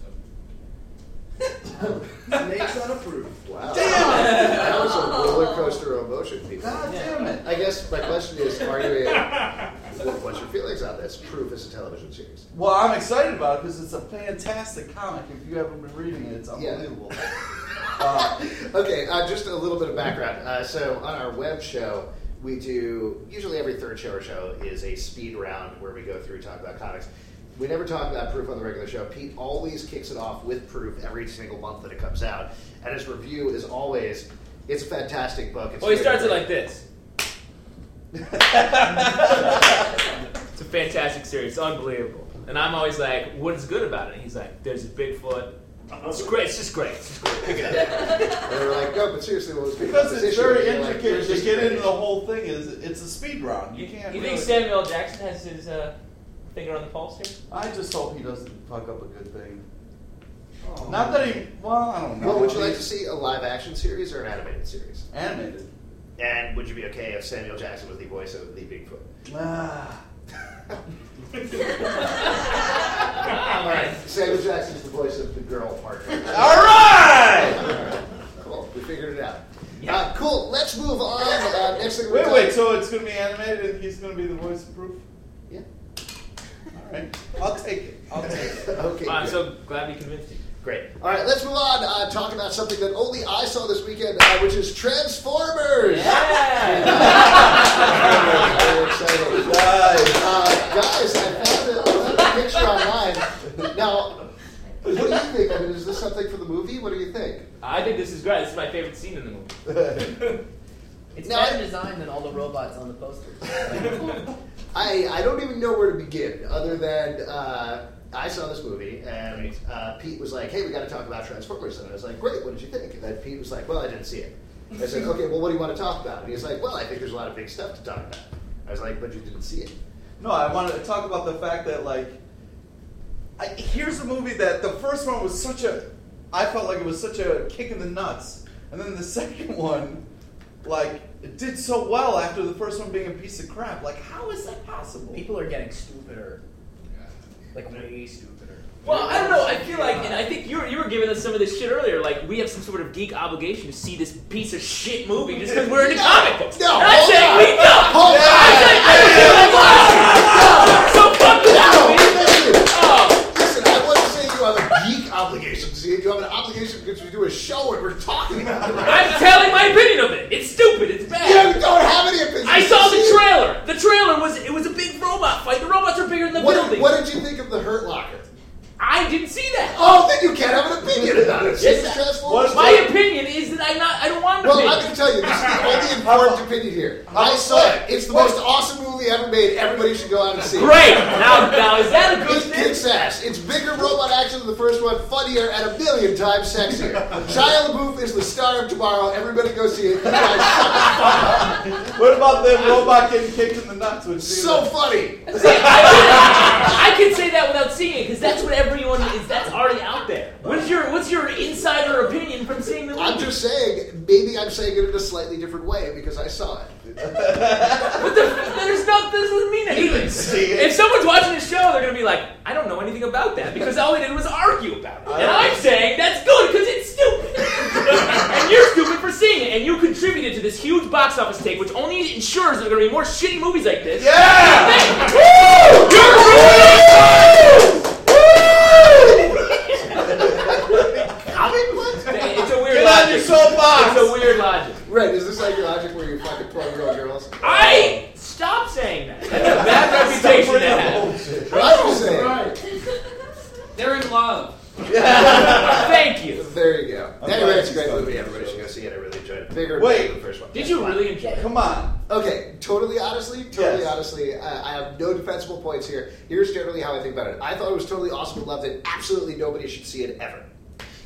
Snakes unapproved. Wow. That was a roller coaster of emotion, people. God damn it. I guess my question is, are you what's your feelings on this? Proof is a television series. Well, I'm excited about it because it's a fantastic comic. If you haven't been reading it, it's Yeah. unbelievable. Okay, just a little bit of background. So on our web show, we do, usually every third show or show is a speed round where we go through, talk about comics. We never talk about Proof on the regular show. Pete always kicks it off with Proof every single month that it comes out. And his review is always, it's a fantastic book. It's Well, he very starts it great. like this. It's a fantastic series. It's unbelievable. And I'm always like, what is good about it? And he's like, there's a Bigfoot. It's great. It's just great. It's just great. Pick it up. And we're like, no, but seriously, what was good Because about it's this issue? very And you're like, intricate "There's to just get great." into the whole thing. It's a speed round. You can't. You really- think Samuel L. Jackson has his finger on the pulse here? I just hope he doesn't fuck up a good thing. Not that he. Well, I don't know. Well, would you like to see a live action series or an animated series? Animated? And would you be okay if Samuel Jackson was the voice of the Bigfoot? Ah. All right, Samuel Jackson's the voice of the girl partner. All right. Cool, we figured it out. Cool, let's move on. Next thing we're Wait, talking- wait. So it's going to be animated, and he's going to be the voice of Proof? Yeah. All right. I'll take it. I'll take it. Okay, I'm good. so glad we convinced you. Great. All right, let's move on. Talk about something that only I saw this weekend, which is Transformers. Yeah! Very exciting. Guys, I found a picture online. Now, what do you think? I mean, is this something for the movie? What do you think? I think this is great. This is my favorite scene in the movie. It's No, better I- designed than all the robots on the posters. I don't even know where to begin, other than I saw this movie, and Pete was like, hey, we got to talk about Transformers. And I was like, great, what did you think? And then Pete was like, well, I didn't see it. I said, okay, well, what do you want to talk about? And he was like, well, I think there's a lot of big stuff to talk about. I was like, but you didn't see it. No, I wanted to talk about the fact that, like, here's a movie that the first one was I felt like it was such a kick in the nuts. And then the second one, like, it did so well after the first one being a piece of crap. Like, how is that possible? People are getting stupider. Like, way stupider. Well, I don't know. I feel like, and I think you were giving us some of this shit earlier. Like, we have some sort of geek obligation to see this piece of shit movie just because we're into comic books. No, and I'm hold saying on. we don't. Hold I'm saying I don't feel like wow. So fuck that, Listen, Oh, listen, I wasn't saying you have a geek obligation to see it. You have an obligation because we do a show and we're talking about it. Right? I'm telling my opinion of it. It's stupid. It's bad. You don't have any opinion. I saw the See it. trailer. The trailer was a big robot fight. The robots are bigger than the building. What did you think of the Hurt Locker? I didn't see that. Oh, then you can't have an opinion about it. Yes, See the Transformers? My opinion is that I don't want an Well, opinion. I'm going to tell you, this is the only informed opinion here. I saw it. It's the most awesome movie ever made. Everybody should go out and see it. Great. Now is that a good It thing? kicks ass. It's bigger robot action than the first one, funnier, and a million times sexier. Shia LaBeouf is the star of tomorrow. Everybody go see it. You guys suck. What about the robot getting kicked in the nuts? Which So funny. See, I can say that without seeing it because that's what everyone is. That's already out there. What's your insider opinion from seeing the movie? I'm just saying, maybe I'm saying it in a slightly different way because I saw it. But there's no. This doesn't mean anything. see it. If someone's watching this show, they're gonna be like, I don't know anything about that because all they did was argue about it. And I'm saying that's good because it's stupid. And you're stupid for seeing it, and you contributed to this huge box office take, which only ensures there are gonna be more shitty movies like this. Yeah! Woo! You're ruining it! It's a weird Get logic. on your soapbox! It's a weird logic. Right, is this like your logic where you fucking 12-year-old girls? Stop saying that. That's a bad reputation to have. I'm just saying. They're in love. Thank you. There you go. I'm Anyway, glad it's a great you movie. saw it. Everybody should go see it. I really enjoyed it. Bigger Wait. than the first one. Did you really enjoy it? Come on. Okay, totally honestly, Yes. I have no defensible points here. Here's generally how I think about it. I thought it was totally awesome and loved it. Absolutely nobody should see it ever.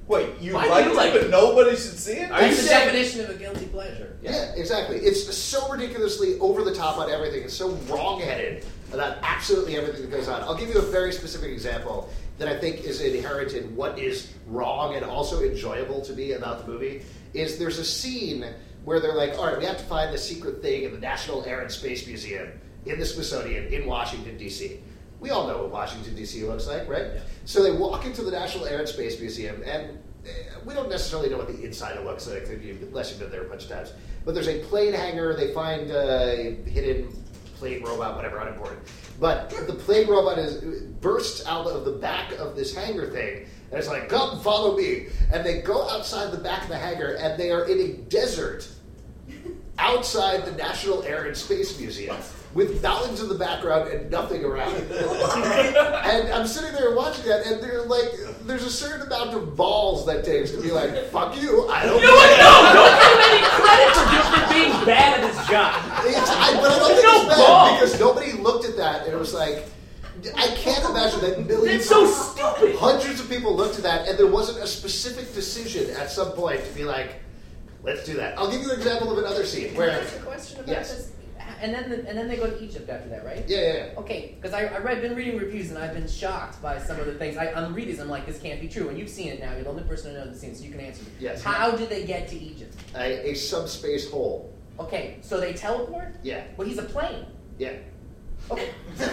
Wait, you Why do liked you it, like but it? nobody should see it? Are you That's the saying- definition of a guilty pleasure. Yeah, exactly. It's so ridiculously over the top on everything. It's so wrong-headed about absolutely everything that goes on. I'll give you a very specific example that I think is inherent in what is wrong and also enjoyable to me about the movie. Is there's a scene where they're like, all right, we have to find the secret thing in the National Air and Space Museum in the Smithsonian in Washington, D.C. We all know what Washington, D.C. looks like, right? Yeah. So they walk into the National Air and Space Museum, and we don't necessarily know what the inside looks like, unless you've been there a bunch of times. But there's a plane hangar. They find a hidden plane robot, whatever, unimportant. But the plane robot bursts out of the back of this hangar thing, and it's like, come follow me. And they go outside the back of the hangar, and they are in a desert outside the National Air and Space Museum with mountains in the background and nothing around. And I'm sitting there watching that, and they're like, there's a certain amount of balls that takes to be like, fuck you, I don't You know what? No, don't give him any credit for being bad at his job. But I don't think No it's bad balls. because nobody looked at that and it was like, I can't imagine that millions, It's so stupid. hundreds of people looked at that and there wasn't a specific decision at some point to be like, let's do that. I'll give you an example of another scene Can I where, ask a question about yes. this? And then they go to Egypt after that, right? Yeah. Okay, because been reading reviews and I've been shocked by some of the things. I'm reading these, I'm like, this can't be true. And you've seen it now. You're the only person who knows the scene, so you can answer me. Yes. How did they get to Egypt? A subspace hole. Okay, so they teleport? Yeah. Well, he's a plane. Yeah. Okay.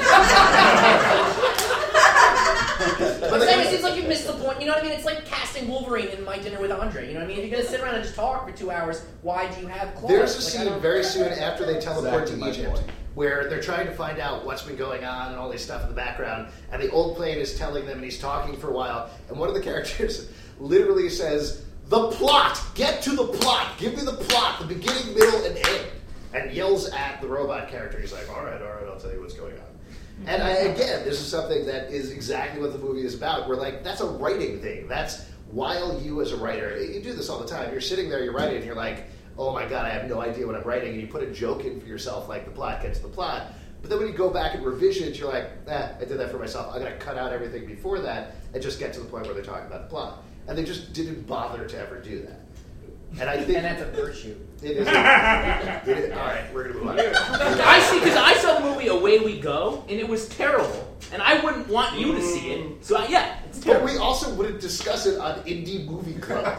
But it seems like you missed the point. You know what I mean? It's like casting Wolverine in My Dinner with Andre. You know what I mean? If you're going to sit around and just talk for 2 hours, why do you have claws? There's a Like, I scene don't- very soon after they teleport Exactly my to Egypt point. where they're trying to find out what's been going on and all this stuff in the background, and the old plane is telling them, and he's talking for a while, and one of the characters literally says, "The plot! Get to the plot! Give me the plot, the beginning, middle, and end!" and yells at the robot character. He's like, all right, I'll tell you what's going on. And again, this is something that is exactly what the movie is about. We're like, that's a writing thing. That's while you as a writer, you do this all the time. You're sitting there, you're writing, and you're like, oh my God, I have no idea what I'm writing. And you put a joke in for yourself, like the plot gets the plot. But then when you go back and revision it, you're like, I did that for myself. I'm going to cut out everything before that and just get to the point where they're talking about the plot. And they just didn't bother to ever do that. And I think And that's a virtue. it is. All right, we're going to move on. I see, because I saw the movie Away We Go, and it was terrible, and I wouldn't want you to see it. So it's But terrible. we also wouldn't discuss it on Indie Movie Club.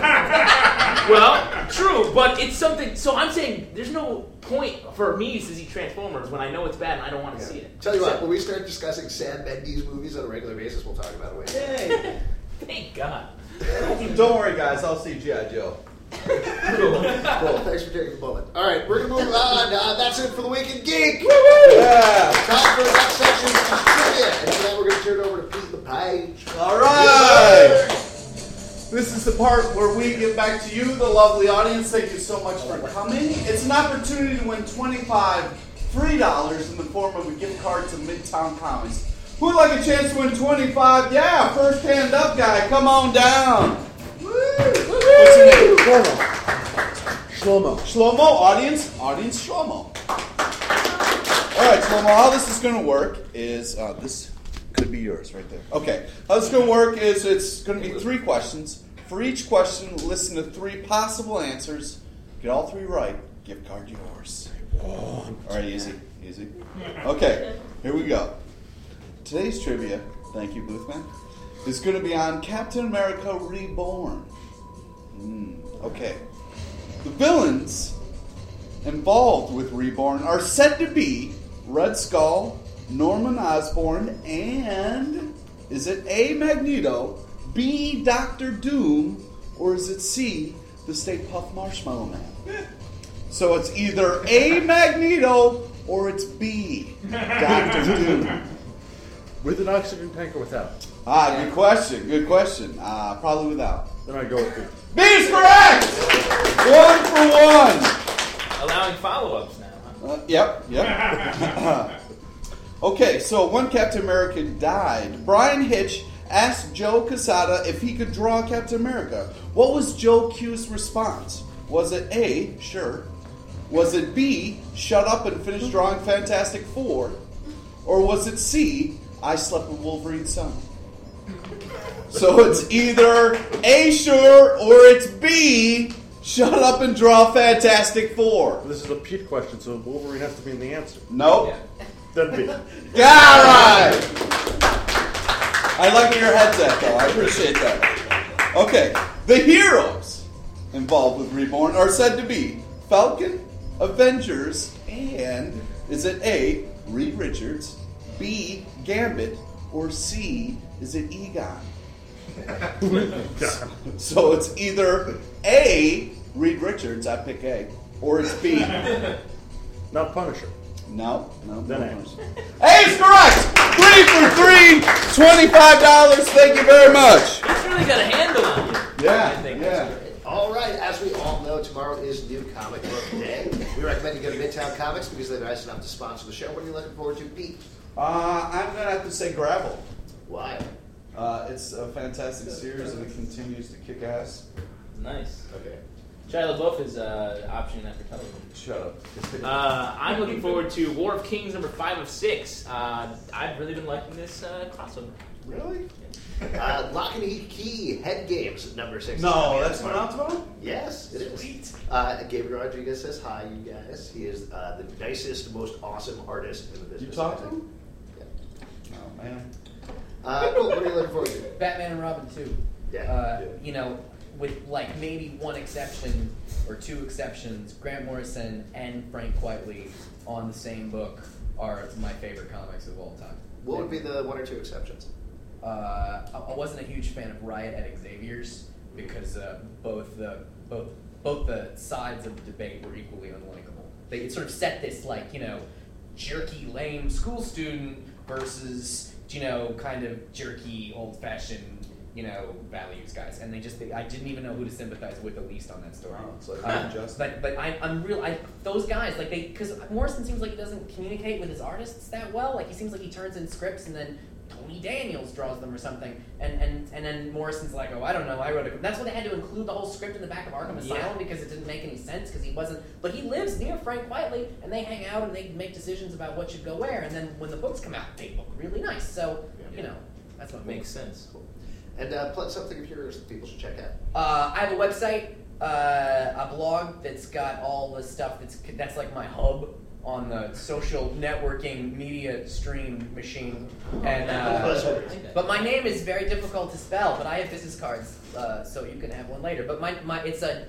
Well, true, but it's something. So I'm saying there's no point for me to see Transformers when I know it's bad and I don't want to see it. Tell you what, when we start discussing Sam Mendes movies on a regular basis, we'll talk about it later. Yay. Thank God. Don't worry, guys. I'll see G.I. Joe. Cool. Thanks for taking the moment. All right, we're going to move on. That's it for the Week in Geek. Yeah. Time for the next section, which is trivia. And for that, we're going to turn it over to Pete LePage. All right. This is the part where we give back to you, the lovely audience. Thank you so much for coming. It's an opportunity to win $25 free in the form of a gift card to Midtown Comics. Who would like a chance to win 25? Yeah, first hand up guy, come on down. Woo! What's your name? Shlomo. Shlomo, audience Shlomo. All right, Shlomo, how this is going to work is, this could be yours right there. Okay, how this is going to work is it's going to be 3 questions. For each question, listen to 3 possible answers. Get all 3 right, gift card yours. All right, easy. Okay, here we go. Today's trivia, thank you, Boothman, is going to be on Captain America Reborn. Okay. The villains involved with Reborn are said to be Red Skull, Norman Osborn, and is it A, Magneto, B, Doctor Doom, or is it C, the Stay Puft Marshmallow Man? So it's either A, Magneto, or it's B, Doctor Doom. With an oxygen tank or without? Good question. Probably without. Then I go with B. B is correct! 1 for 1. Allowing follow-ups now. Huh? Yep. Okay, so when Captain America died, Brian Hitch asked Joe Quesada if he could draw Captain America. What was Joe Q's response? Was it A, sure? Was it B, shut up and finish drawing Fantastic Four? Or was it C, I slept with Wolverine's son? So it's either A, sure, or it's B, shut up and draw Fantastic Four. This is a Pete question, so Wolverine has to be in the answer. Nope. Then B. All right. I like where your head's at, though. I appreciate that. Okay. The heroes involved with Reborn are said to be Falcon, Avengers, and is it A, Reed Richards, B, Gambit, or C, is it Egon? So it's either A, Reed Richards, I pick A, or it's B. Not Punisher. No. Then A. A is correct! 3 for 3, $25. Thank you very much. He's really got a handle on you. Yeah, I think yeah. All right, as we all know, tomorrow is New Comic Book Day. We recommend you go to Midtown Comics because they're nice enough to sponsor the show. What are you looking forward to, Pete? I'm going to have to say Gravel. Why? It's a fantastic series and it continues to kick ass. Nice. Okay. Shia LaBeouf is optioning that for television. Shut up. I'm looking forward to War of Kings number 5 of 6. I've really been liking this crossover. Really? Lock and Key Head Games number 6. No, that's not tomorrow? Yes, it is. Sweet. Gabriel Rodriguez says hi, you guys. He is the nicest, most awesome artist in the business. You talk to him? Yeah. Oh, man. Cool. What are you looking forward to? Batman and Robin 2. Yeah. You know, with like maybe one exception or two exceptions, Grant Morrison and Frank Quitely on the same book are my favorite comics of all time. What would be the one or two exceptions? I wasn't a huge fan of Riot at Xavier's because both the sides of the debate were equally unlikable. They sort of set this like, you know, jerky, lame school student versus, you know, kind of jerky, old-fashioned, you know, values guys, and I didn't even know who to sympathize with the least on that story. Oh, it's like But I'm real. Those guys because Morrison seems like he doesn't communicate with his artists that well. Like he seems like he turns in scripts and then Tony Daniels draws them or something, and then Morrison's like, oh, I don't know, I wrote it. That's why they had to include the whole script in the back of Arkham Asylum because it didn't make any sense because he wasn't. But he lives near Frank Quitely, and they hang out and they make decisions about what should go where. And then when the books come out, they look really nice. So you know, that's what Makes sense. Cool. And something of yours that people should check out. I have a website, a blog that's got all the stuff that's like my hub on the social networking media stream machine. And but my name is very difficult to spell, but I have business cards, so you can have one later. But my it's a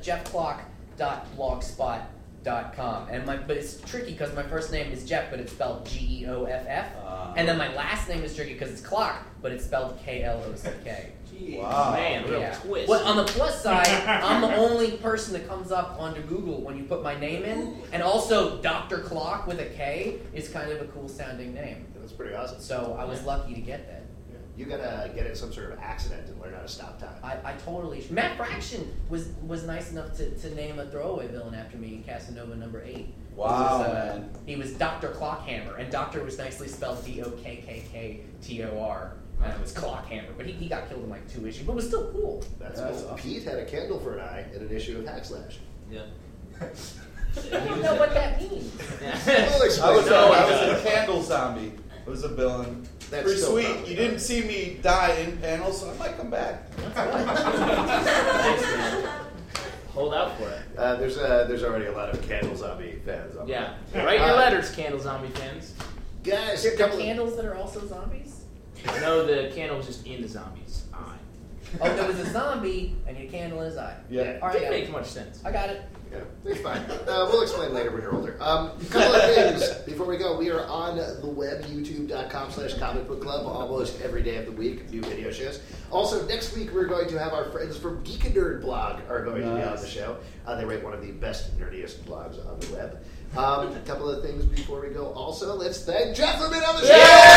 jeffclock.blogspot.com, and but it's tricky because my first name is Jeff, but it's spelled Geoff, and then my last name is tricky because it's Clock, but it's spelled Klock. Wow. Man, real twist. Well, on the plus side, I'm the only person that comes up onto Google when you put my name in, and also Dr. Clock with a K is kind of a cool sounding name. That's pretty awesome. So I was lucky to get that. You gotta get in some sort of accident and learn how to stop time. I totally. Matt Fraction was nice enough to name a throwaway villain after me in Casanova number 8. Wow. He was Dr. Clockhammer, and Doctor was nicely spelled Dokktor. And it was Clockhammer, but he got killed in like 2 issues, but it was still cool. That's cool. awesome. Pete had a candle for an eye in an issue of Hackslash. Yeah. I don't know what that means. We'll I explain was that. a candle zombie. I was a villain. That's Pretty still sweet. probably You didn't see me die in panel, so I might come back. Thanks, man. Hold out for it. There's already a lot of Candle Zombie fans on Yeah. there. Write your letters, Candle Zombie fans. Guys, There a are couple of- candles that are also zombies? No, the candle was just in the zombie's eye. Oh, there was a zombie and a candle in his eye. Yeah. All right, Didn't I got make it. much sense. I got it. Yeah, it's fine. We'll explain later when you're older. A couple of things before we go. We are on the web, youtube.com/Comic Book Club, almost every day of the week, new video shows. Also, next week we're going to have our friends from Geek and Nerd blog are going to be on the show. They write one of the best, nerdiest blogs on the web. A couple of things before we go. Also, let's thank Jeff for being on the show!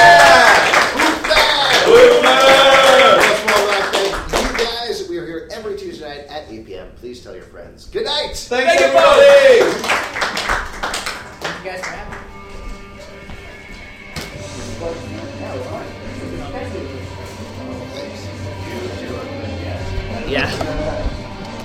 Thank you guys. We are here every Tuesday night at 8 p.m. Please tell your friends. Good night! Thanks, everybody! Thank you guys for having me. Thanks. Yeah.